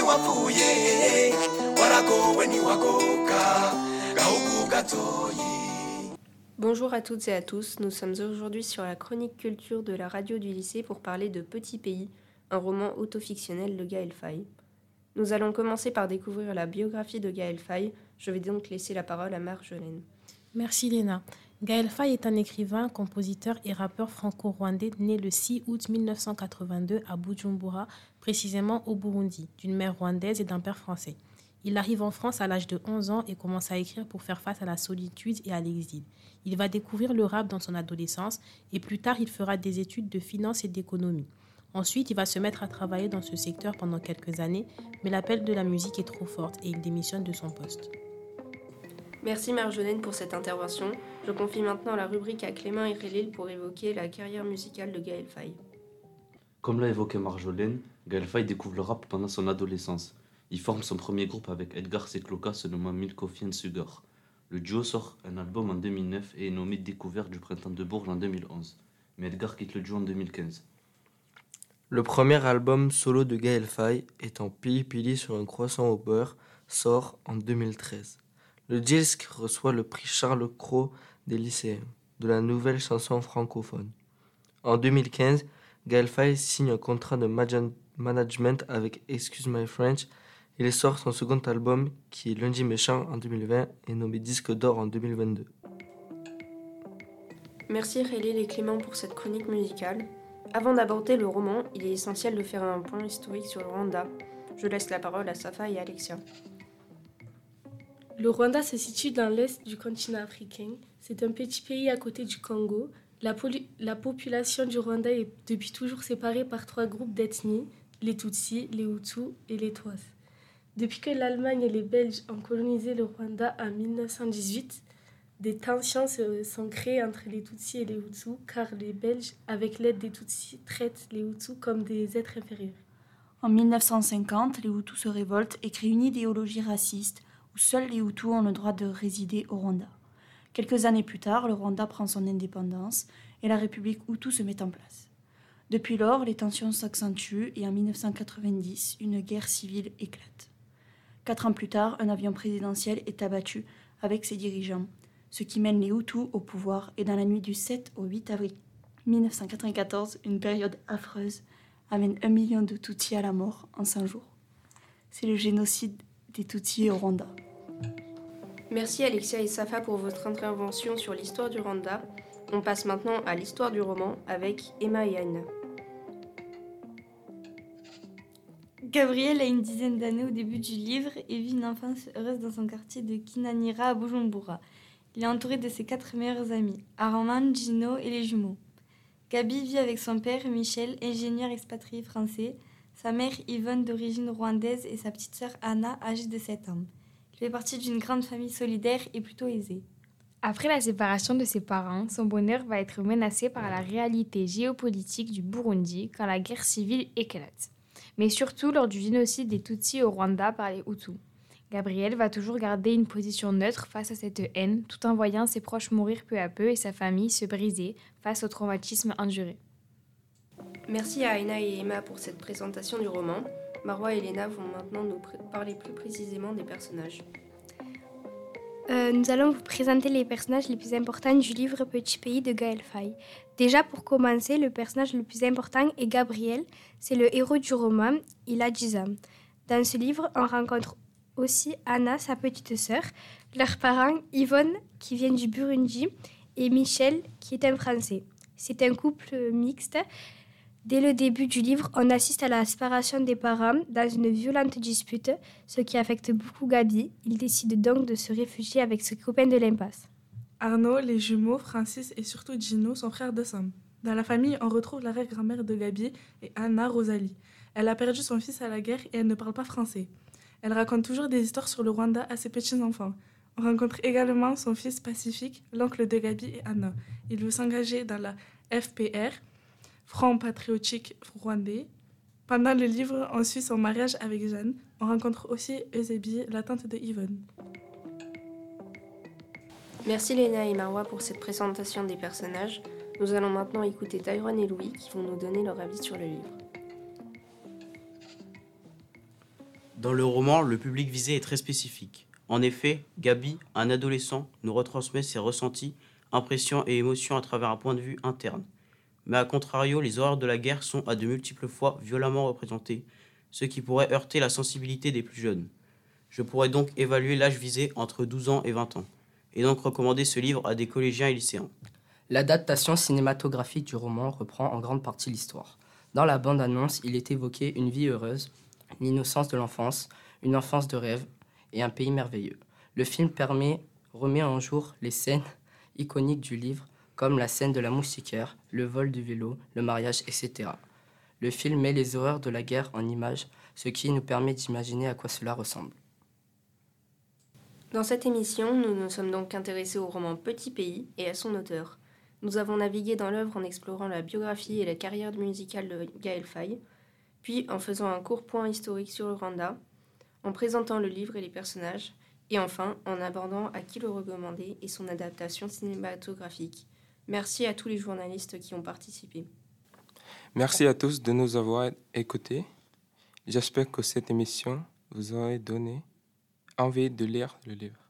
wapfuye waragowe ntiwagoka gahugu gatoyi. Bonjour à toutes et à tous, nous sommes aujourd'hui sur la chronique culture de la radio du lycée pour parler de Petit Pays, un roman autofictionnel de Gaël Faye. Nous allons commencer par découvrir la biographie de Gaël Faye, je vais donc laisser la parole à Marjolaine. Merci Léna. Gaël Faye est un écrivain, compositeur et rappeur franco-rwandais né le 6 août 1982 à Bujumbura, précisément au Burundi, d'une mère rwandaise et d'un père français. Il arrive en France à l'âge de 11 ans et commence à écrire pour faire face à la solitude et à l'exil. Il va découvrir le rap dans son adolescence et plus tard il fera des études de finance et d'économie. Ensuite, il va se mettre à travailler dans ce secteur pendant quelques années, mais l'appel de la musique est trop forte et il démissionne de son poste. Merci Marjolaine pour cette intervention. Je confie maintenant la rubrique à Clément et Rélil pour évoquer la carrière musicale de Gaël Faye. Comme l'a évoqué Marjolaine, Gaël Faye découvre le rap pendant son adolescence. Il forme son premier groupe avec Edgar Sekloka se nommant Milk Coffee and Sugar. Le duo sort un album en 2009 et est nommé Découverte du Printemps de Bourges en 2011. Mais Edgar quitte le duo en 2015. Le premier album solo de Gaël Faye, étant Pili Pili sur un croissant au beurre, sort en 2013. Le disque reçoit le prix Charles Cros des lycéens de la nouvelle chanson francophone. En 2015, Gaël Faye signe un contrat de management avec Excuse My French. Il sort son second album qui est Lundi Méchant en 2020 et nommé Disque d'or en 2022. Merci Rélil et Clément pour cette chronique musicale. Avant d'aborder le roman, il est essentiel de faire un point historique sur le Rwanda. Je laisse la parole à Safa et Alexia. Le Rwanda se situe dans l'est du continent africain. C'est un petit pays à côté du Congo. La population du Rwanda est depuis toujours séparée par 3 groupes d'ethnies, les Tutsis, les Hutus et les Twas. Depuis que l'Allemagne et les Belges ont colonisé le Rwanda en 1918, des tensions se sont créées entre les Tutsis et les Hutus, car les Belges, avec l'aide des Tutsis, traitent les Hutus comme des êtres inférieurs. En 1950, les Hutus se révoltent et créent une idéologie raciste où seuls les Hutus ont le droit de résider au Rwanda. Quelques années plus tard, le Rwanda prend son indépendance et la République Hutu se met en place. Depuis lors, les tensions s'accentuent et en 1990, une guerre civile éclate. 4 ans plus tard, un avion présidentiel est abattu avec ses dirigeants, ce qui mène les Hutus au pouvoir et dans la nuit du 7 au 8 avril 1994, une période affreuse amène 1 million de Tutsis à la mort en 5 jours. C'est le génocide des Tutsis au Rwanda. Merci Alexia et Safa pour votre intervention sur l'histoire du Rwanda. On passe maintenant à l'histoire du roman avec Emma et Aina. Gabriel a une dizaine d'années au début du livre et vit une enfance heureuse dans son quartier de Kinanira à Bujumbura. Il est entouré de ses 4 meilleurs amis, Armand, Gino et les jumeaux. Gabi vit avec son père, Michel, ingénieur expatrié français, sa mère Yvonne d'origine rwandaise et sa petite sœur Anna, âgée de 7 ans. Il fait partie d'une grande famille solidaire et plutôt aisée. Après la séparation de ses parents, son bonheur va être menacé par la réalité géopolitique du Burundi quand la guerre civile éclate. Mais surtout lors du génocide des Tutsis au Rwanda par les Hutus. Gabriel va toujours garder une position neutre face à cette haine, tout en voyant ses proches mourir peu à peu et sa famille se briser face au traumatisme enduré. Merci à Aina et Emma pour cette présentation du roman. Marwa et Léna vont maintenant nous parler plus précisément des personnages. Nous allons vous présenter les personnages les plus importants du livre Petit Pays de Gaël Faye. Déjà pour commencer, le personnage le plus important est Gabriel. C'est le héros du roman, il a 10 ans. Dans ce livre, on rencontre aussi Anna, sa petite sœur, leurs parents Yvonne qui vient du Burundi et Michel qui est un Français. C'est un couple mixte. Dès le début du livre, on assiste à la séparation des parents dans une violente dispute, ce qui affecte beaucoup Gabi. Il décide donc de se réfugier avec ses copains de l'impasse. Arnaud, les jumeaux, Francis et surtout Gino sont frères de sang. Dans la famille, on retrouve l'arrière-grand-mère de Gabi et Anna, Rosalie. Elle a perdu son fils à la guerre et elle ne parle pas français. Elle raconte toujours des histoires sur le Rwanda à ses petits-enfants. On rencontre également son fils Pacifique, l'oncle de Gabi et Anna. Il veut s'engager dans la FPR, Front patriotique rwandais. Pendant le livre, on suit son mariage avec Jeanne. On rencontre aussi Eusébie, la tante de Yvonne. Merci Léna et Marwa pour cette présentation des personnages. Nous allons maintenant écouter Tyrone et Louis qui vont nous donner leur avis sur le livre. Dans le roman, le public visé est très spécifique. En effet, Gabi, un adolescent, nous retransmet ses ressentis, impressions et émotions à travers un point de vue interne. Mais à contrario, les horreurs de la guerre sont à de multiples fois violemment représentées, ce qui pourrait heurter la sensibilité des plus jeunes. Je pourrais donc évaluer l'âge visé entre 12 ans et 20 ans, et donc recommander ce livre à des collégiens et lycéens. L'adaptation cinématographique du roman reprend en grande partie l'histoire. Dans la bande-annonce, il est évoqué une vie heureuse, l'innocence de l'enfance, une enfance de rêve et un pays merveilleux. Le film remet en jour les scènes iconiques du livre, comme la scène de la moustiquaire, le vol du vélo, le mariage, etc. Le film met les horreurs de la guerre en images, ce qui nous permet d'imaginer à quoi cela ressemble. Dans cette émission, nous nous sommes donc intéressés au roman Petit Pays et à son auteur. Nous avons navigué dans l'œuvre en explorant la biographie et la carrière musicale de Gaël Faye, puis en faisant un court point historique sur le Rwanda, en présentant le livre et les personnages, et enfin en abordant à qui le recommander et son adaptation cinématographique. Merci à tous les journalistes qui ont participé. Merci à tous de nous avoir écoutés. J'espère que cette émission vous aura donné envie de lire le livre.